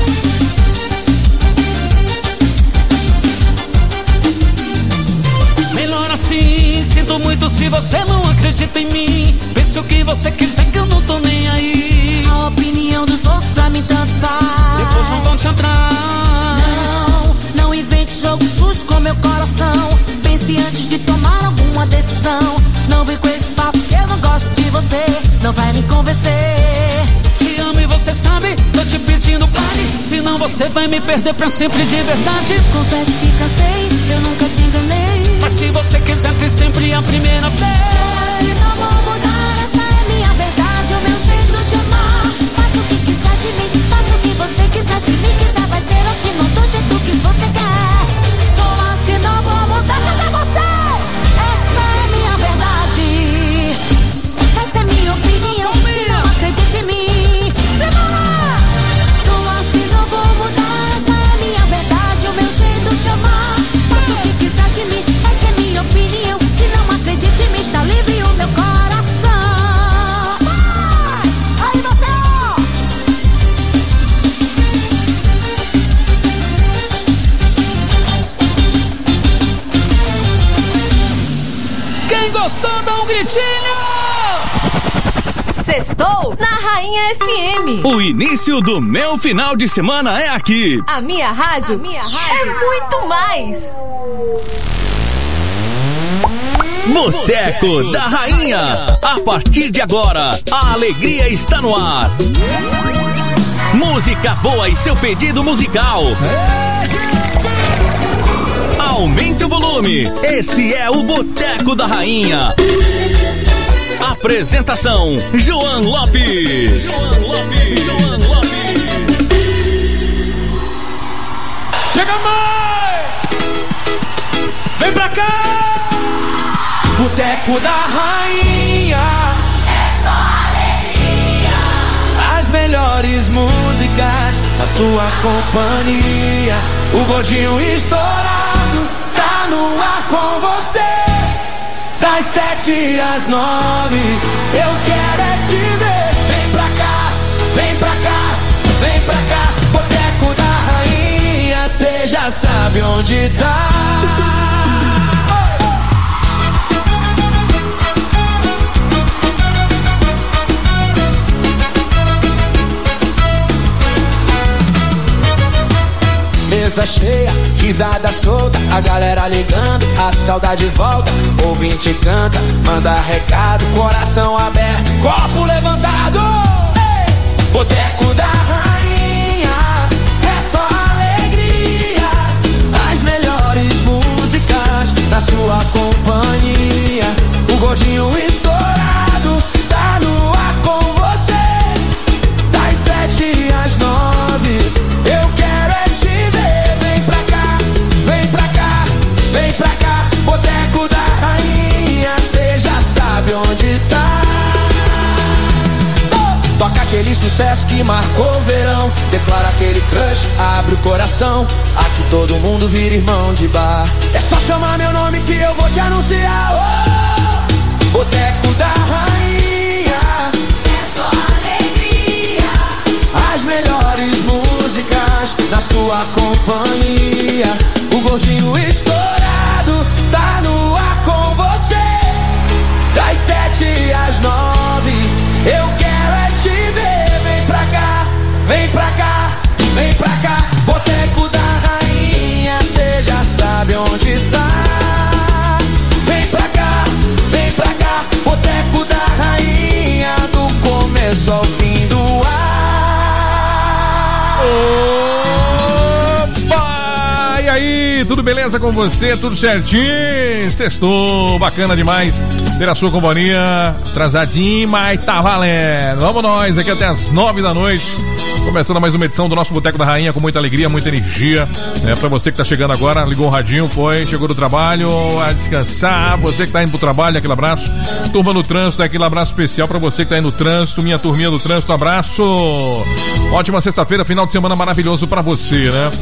D: Melhor assim, sinto muito se você não acredita em mim. Pense o que você quiser que eu não tô nem aí.
F: A opinião dos outros pra mim tanto faz.
D: Depois não vão te atrás.
F: Não invente jogo sujo com meu coração. Pense antes de tomar alguma decisão. Não vem com esse papo que eu não gosto de você. Não vai me convencer.
D: Te amo e você sabe, tô te pedindo pare, senão você vai me perder pra sempre de verdade.
F: Confesso que cansei, eu nunca te enganei.
D: Mas se você quiser ter sempre a primeira vez.
F: Eu não vou mudar, essa é minha verdade, o meu jeito de amar. Faça o que quiser de mim, faça o que você quiser. Se me quiser vai ser assim, não do jeito que você quer. Sou assim, não vou mudar, cadê você? Essa é minha verdade, essa é minha opinião. Se não acredita em mim, demora. Sou assim, não vou mudar, essa é minha verdade, o meu jeito de amar. Faça o que quiser de mim, essa é minha opinião. Se não acredita em mim, está livre o meu coração. Aí você, ó.
D: Quem gostou, dá um gritinho.
J: Sextou na Rainha FM.
C: O início do meu final de semana é aqui.
J: A minha rádio é muito mais.
C: Boteco da Rainha. A partir de agora, a alegria está no ar. Música boa e seu pedido musical. Aumente o volume. Esse é o Boteco da Rainha. Apresentação: João Lopes.
D: Chega, mãe! Vem pra cá! Boteco da Rainha.
V: É só alegria.
D: As melhores músicas na sua companhia. O gordinho estourado tá no ar com você. Das 7 às 9, eu quero é te ver. Vem pra cá, vem pra cá, vem pra cá. Boteco da Rainha, cê já sabe onde tá. Mesa cheia, risada solta, a galera ligando, a saudade volta. Ouvinte canta, manda recado, coração aberto, copo levantado. Ei! Boteco da Rainha, é só alegria. As melhores músicas na sua companhia. O gordinho estourado tá no ar com você. Das 7 às 9, eu quero é te ver. Vem pra cá, vem pra cá, vem pra cá. Boteco da Rainha, cê já sabe onde tá. Toca aquele sucesso que marcou o verão. Declara aquele crush, abre o coração. Aqui todo mundo vira irmão de bar. É só chamar meu nome que eu vou te anunciar. Oh! Boteco da Rainha,
V: É só alegria.
D: as melhores músicas na sua companhia. O gordinho estourado tá no ar com você. Das 7 às 9, eu quero é te ver. Vem pra cá, vem pra cá, vem pra cá. Boteco da Rainha, cê já sabe
W: onde tá. Vem pra cá, Boteco da Rainha, do começo ao fim do ar.
G: Opa! E aí, tudo beleza com você? Tudo certinho? Sextou, bacana demais ter a sua companhia, atrasadinho, mas tá valendo. Vamos nós, aqui até as 9 da noite. Começando mais uma edição do nosso Boteco da Rainha com muita alegria, muita energia. Pra você que tá chegando agora, ligou o radinho, chegou do trabalho, a descansar. Você que tá indo pro trabalho, aquele abraço. Turma no trânsito, aquele abraço especial pra você que tá indo no trânsito. Minha turminha do trânsito, abraço. Ótima sexta-feira, final de semana maravilhoso pra você, né?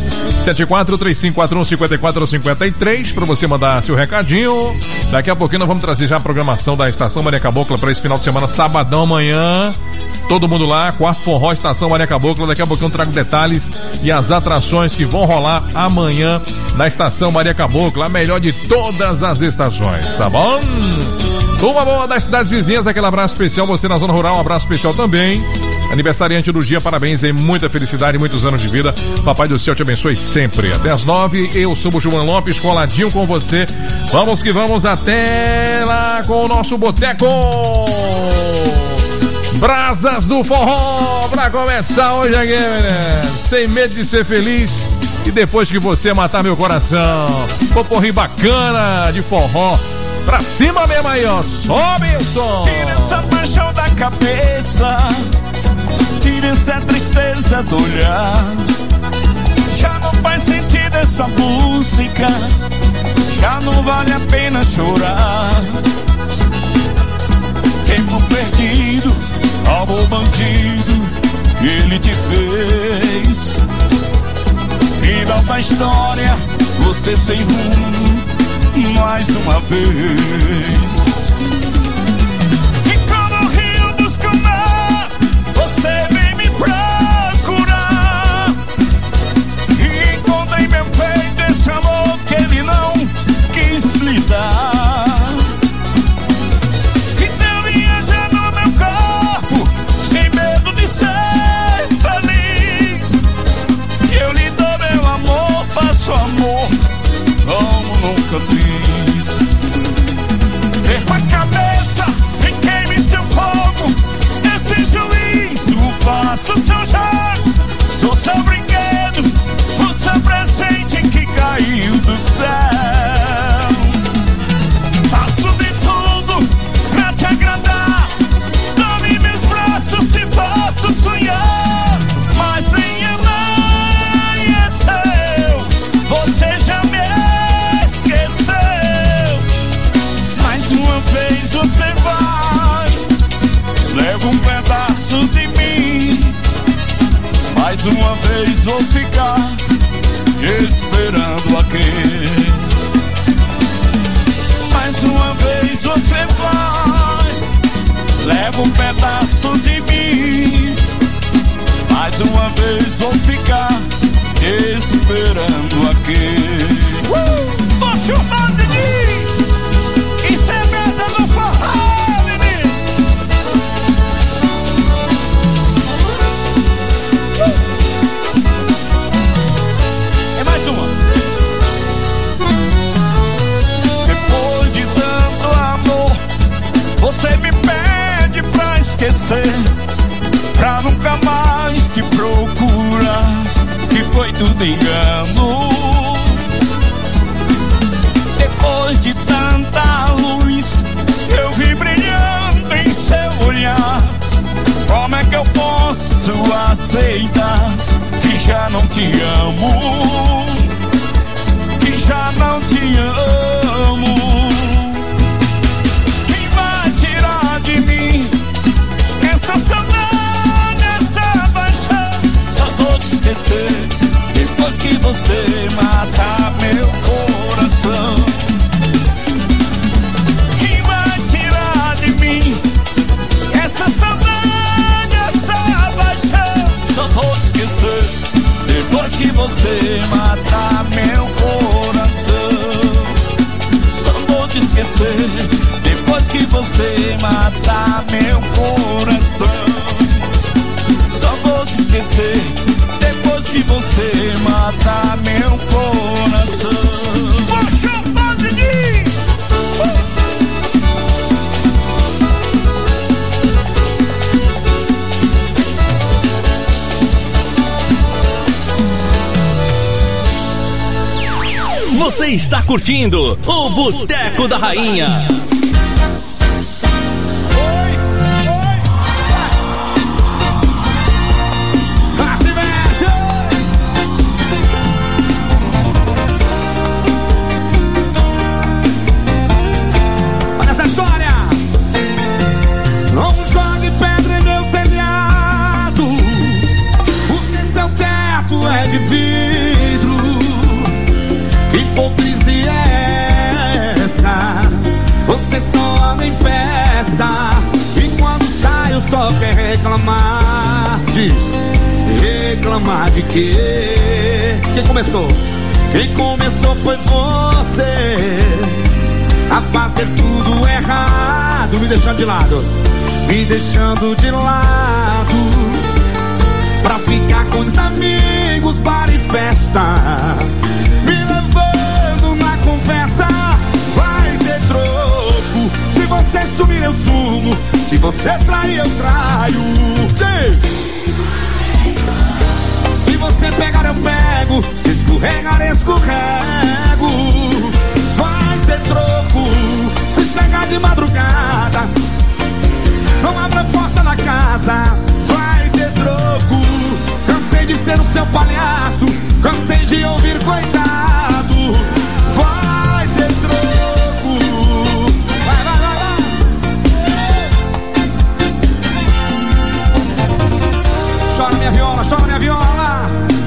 G: 74-3541-5453 pra você mandar seu recadinho. Daqui a pouquinho nós vamos trazer já a programação da Estação Maria Cabocla pra esse final de semana, sabadão amanhã. Todo mundo lá, Quarto Forró, Estação Maria Cabocla. Daqui a pouquinho eu trago detalhes e as atrações que vão rolar amanhã na Estação Maria Cabocla, a melhor de todas as estações, tá bom? Uma boa das cidades vizinhas, aquele abraço especial. Você na Zona Rural, um abraço especial também. Aniversariante do dia, parabéns e muita felicidade, muitos anos de vida. Papai do céu te abençoe sempre. Até as 9, eu sou o João Lopes, coladinho com você. Vamos que vamos até lá com o nosso Boteco. Brasas do Forró, pra começar hoje aqui, menino. Sem medo de ser feliz. E depois que você matar meu coração. Poporri bacana de forró. Pra cima mesmo aí, ó. Sobe o som.
W: Tira essa paixão da cabeça. Tira essa tristeza do olhar. Já não faz sentido essa música. Já não vale a pena chorar. Tempo perdido, amor bandido que ele te fez. Final da história, você sem rumo mais uma vez. E quando o rio busca o mar, você vem me procurar. E encontrei meu peito esse amor que ele não quis lhe dar. Então viaja no meu corpo, sem medo de ser feliz. Eu lhe dou meu amor, faço amor como nunca fiz. Perco a cabeça e queime seu fogo. Esse juízo, faço seu jogo. Sou seu brinquedo, o seu presente que caiu do céu. Faço de tudo pra te agradar. Tome meus braços se posso sonhar. Mas nem amanheceu, você já me você vai, leva um pedaço de mim. Mais uma vez vou ficar esperando aqui. Mais uma vez você vai, leva um pedaço de mim. Mais uma vez vou ficar esperando aqui. Vou chupar de mim. Isso é mesa do forró, menino. É mais uma. Depois de tanto amor, você me pede pra esquecer, pra nunca mais te procurar, que foi tudo engano. Depois de tanta luz, eu vi brilhando em seu olhar. Como é que eu posso aceitar que já não te amo? Que já não te amo. Quem vai tirar de mim essa saudade, essa paixão? Só vou te esquecer depois que você
C: Você está curtindo o Boteco da Rainha.
W: Olha essa história. Não jogue pedra em meu telhado, porque seu teto é de vidro. Que hipocrisia é essa? Você só anda em festa e quando sai só quer reclamar. Diz, reclamar de quê? Quem começou? Quem começou foi você a fazer tudo errado, me deixando de lado, me deixando de lado, pra ficar com os amigos, bar e festa, me levando na conversa. Vai ter troco, se você sumir eu sumo, se você trair eu traio. Se você pegar eu pego, se escorregar eu escorrego. Vai ter troco, se chegar de madrugada, não abra a porta da casa. Vai ter troco, cansei de ser o seu palhaço, cansei de ouvir coitado. Vai ter troco. Vai, vai, vai, vai. Chora minha viola, chora minha viola.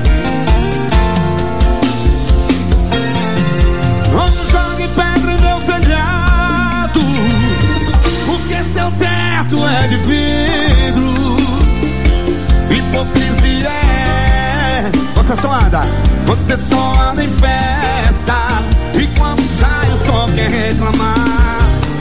W: Não jogue pedra em meu telhado, porque seu teto é de vidro. Hipocrisia é... Você só anda em festa e quando sai só quer reclamar.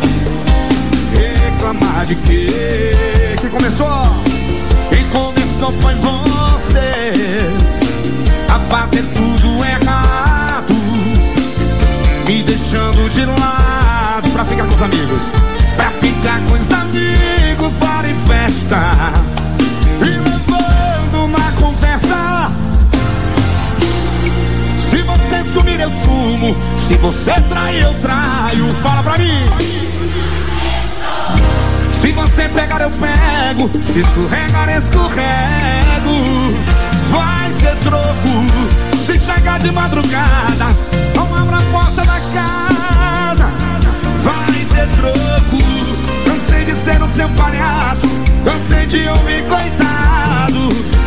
W: Reclamar de quê? Quem começou? Quem começou foi você a fazer tudo errado, me deixando de lado pra ficar com os amigos, pra ficar com os amigos, bar e festa, e levando na conversa. Se você sumir eu sumo, se você trair eu traio. Fala pra mim. Se você pegar eu pego, se escorregar escorrego. Vai ter troco, se chegar de madrugada, não abra a porta da casa. Vai ter troco, cansei de ser o seu palhaço, cansei de ouvir coitado.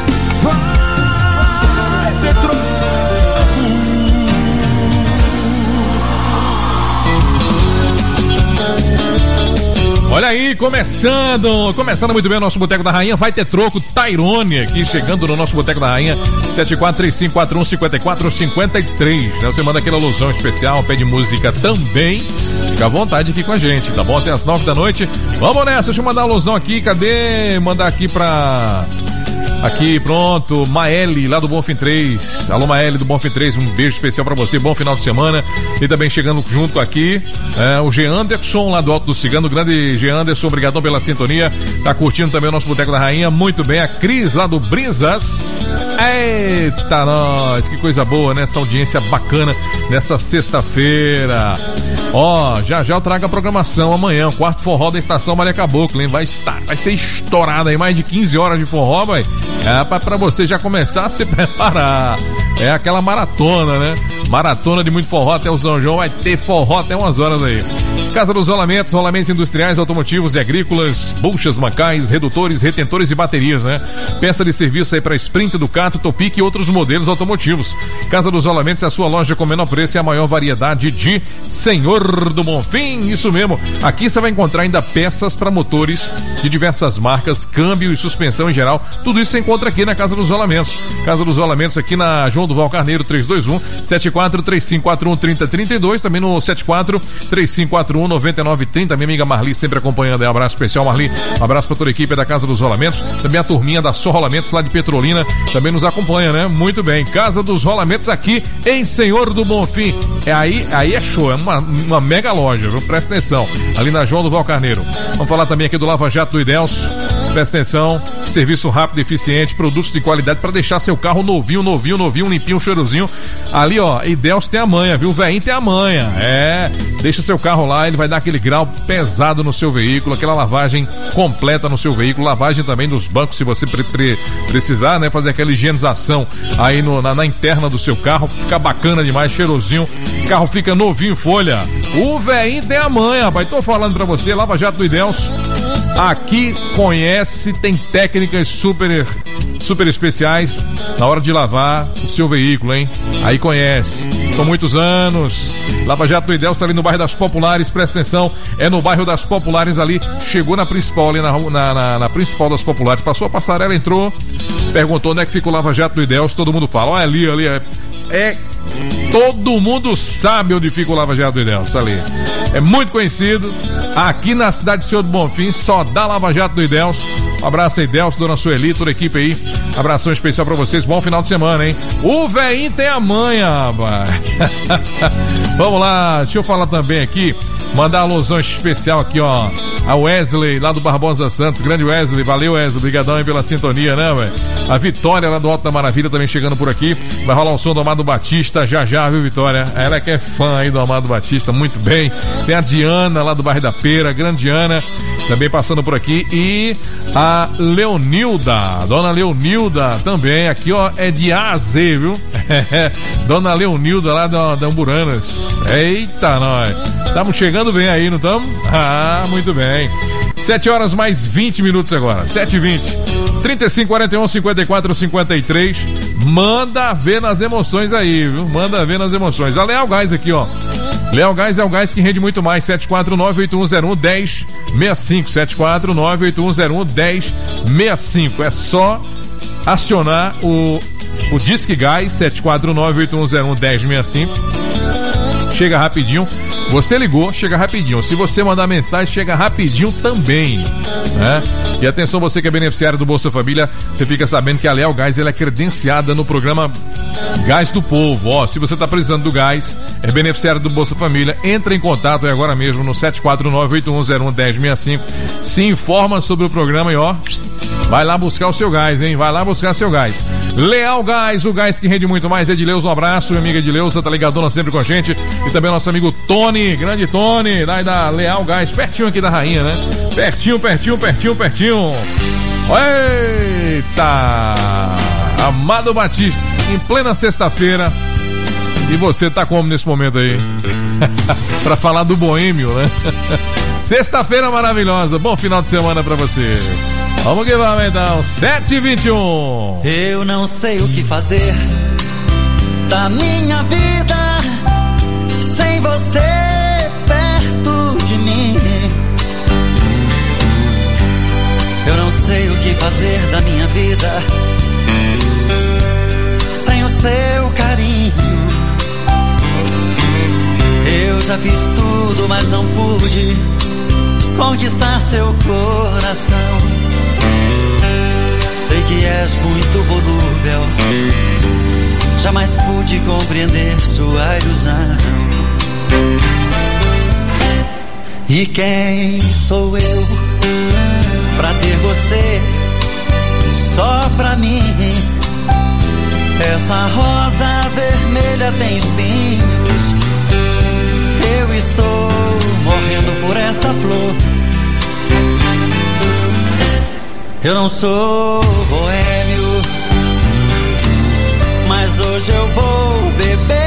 W: Vai ter troco.
E: Olha aí, começando muito bem o nosso Boteco da Rainha. Vai ter troco, Tairone aqui chegando no nosso Boteco da Rainha, 7435415453. Você manda aquela alusão especial, pede música também, fica à vontade aqui com a gente, tá bom? Até as 9 da noite. Vamos nessa, deixa eu mandar a alusão aqui, cadê? Mandar aqui pra... Aqui, pronto, Maeli, lá do Bonfim 3. Alô, Maeli do Bonfim 3, um beijo especial pra você, bom final de semana. E também chegando junto aqui, o G. Anderson, lá do Alto do Cigano, o grande G. Anderson, obrigadão pela sintonia. Tá curtindo também o nosso Boteco da Rainha, muito bem. A Cris, lá do Brisas. Eita, nós, que coisa boa, né? Essa audiência bacana nessa sexta-feira. Ó, já eu trago a programação amanhã, o quarto forró da Estação Maria Caboclo, hein? Vai ser estourado aí, mais de 15 horas de forró, vai. É pra você já começar a se preparar. É aquela maratona, né? Maratona de muito forró até o São João, vai ter forró até umas horas aí. Casa dos Rolamentos, rolamentos industriais, automotivos e agrícolas, buchas, macais, redutores, retentores e baterias, né? Peça de serviço aí para Sprint, Ducato, Topic e outros modelos automotivos. Casa dos Rolamentos é a sua loja com menor preço e a maior variedade de Senhor do Bonfim. Isso mesmo, aqui você vai encontrar ainda peças para motores de diversas marcas, câmbio e suspensão em geral. Tudo isso você encontra aqui na Casa dos Rolamentos. Casa dos Rolamentos aqui na João Duval Carneiro, 321-743541-3032, também no 74-3541-9930. Minha amiga Marli sempre acompanhando. Um abraço especial, Marli. Um abraço para toda a equipe da Casa dos Rolamentos. Também a turminha da Só Rolamentos lá de Petrolina também nos acompanha, né? Muito bem. Casa dos Rolamentos aqui em Senhor do Bonfim. Aí é show, é uma mega loja, viu? Presta atenção. Ali na João Duval Carneiro. Vamos falar também aqui do Lava Jato do Idelso. Presta atenção, serviço rápido e eficiente, produtos de qualidade para deixar seu carro novinho, limpinho, cheirosinho. Ali, ó, Ideus tem a manha, viu? O veinho tem a manha. Deixa seu carro lá, ele vai dar aquele grau pesado no seu veículo, aquela lavagem completa no seu veículo, lavagem também dos bancos, se você precisar, né? Fazer aquela higienização aí na interna do seu carro, fica bacana demais, cheirosinho, o carro fica novinho em folha. O veinho tem a manha, rapaz. Tô falando pra você, Lava Jato do Ideus. Aqui conhece, tem técnicas super especiais na hora de lavar o seu veículo, hein? Aí conhece. São muitos anos. Lava Jato do Ideus tá ali no bairro das Populares, presta atenção. É no bairro das Populares ali. Chegou na principal, ali na principal das Populares. Passou a passarela, entrou, perguntou onde é que fica o Lava Jato do Ideus. Todo mundo fala, olha ali. Todo mundo sabe onde fica o Lava Jato do Ideus, ali. É muito conhecido. Aqui na cidade de Senhor do Bonfim, só dá Lava Jato do Ideus. Um abraço aí, Delcio, dona Sueli, toda a equipe aí. Abração especial pra vocês. Bom final de semana, hein? O veinho tem a manha, rapaz. Vamos lá, deixa eu falar também aqui. Mandar uma alusão especial aqui, ó. A Wesley, lá do Barbosa Santos. Grande Wesley, valeu, Wesley. Obrigadão aí pela sintonia, né, velho? A Vitória, lá do Alto da Maravilha, também chegando por aqui. Vai rolar o som do Amado Batista já, viu, Vitória? Ela que é fã aí do Amado Batista, muito bem. Tem a Diana, lá do bairro da Pera, grande Diana, também passando por aqui. E a Leonilda, dona Leonilda também, aqui, ó, é de A a Z, viu? Dona Leonilda, lá da Umburanas. Eita, nós. Estamos chegando bem aí, não estamos? Ah, muito bem. 7 horas mais 20 minutos agora. 7h20. 35, 41, 54, 53. Manda ver nas emoções aí, viu? Manda ver nas emoções. A Leal Gás aqui, ó. Leal Gás é o gás que rende muito mais. 749-8101-1065. 749-8101-1065. É só acionar o Disque Gás 749-8101-1065. Chega rapidinho. Você ligou, chega rapidinho. Se você mandar mensagem, chega rapidinho também, né? E atenção, você que é beneficiário do Bolsa Família, você fica sabendo que a Leal Gás ela é credenciada no programa Gás do Povo. Ó, se você tá precisando do gás, é beneficiário do Bolsa Família, entra em contato aí agora mesmo no 749-8101-1065. Se informa sobre o programa e ó, vai lá buscar o seu gás, hein? Vai lá buscar seu gás. Leal Gás, o gás que rende muito mais. Edileuza, um abraço, minha amiga Edileuza, tá ligadona sempre com a gente. E também nosso amigo Tony, grande Tony, da Leal Gás, pertinho aqui da Rainha, né? Pertinho. Eita! Amado Batista, em plena sexta-feira. E você tá como nesse momento aí? Pra falar do boêmio, né? Sexta-feira maravilhosa, bom final de semana pra você. Vamos que vamos então, 7h21.
D: Eu não sei o que fazer da minha vida sem você perto de mim. Eu não sei o que fazer da minha vida sem o seu carinho. Eu já fiz tudo, mas não pude conquistar seu coração. Sei que és muito volúvel, jamais pude compreender sua ilusão. E quem sou eu pra ter você só pra mim? Essa rosa vermelha tem espinhos, eu estou morrendo por esta flor. Eu não sou boêmio, mas hoje eu vou beber.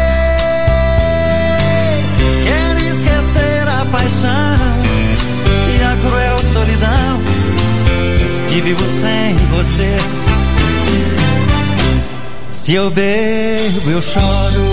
D: Quero esquecer a paixão e a cruel solidão que vivo sem você. Se eu bebo, eu choro.